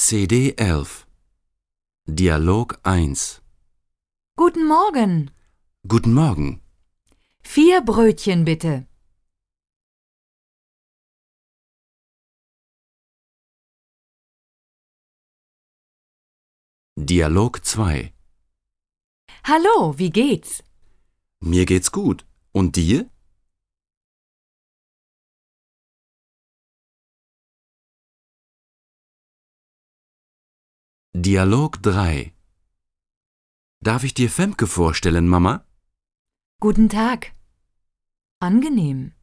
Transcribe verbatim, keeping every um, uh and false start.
C D elf. Dialog eins. Guten Morgen. Guten Morgen. Vier Brötchen bitte. Dialog zwei. Hallo, wie geht's? Mir geht's gut. Und dir? Dialog drei. Darf ich dir Femke vorstellen, Mama? Guten Tag. Angenehm.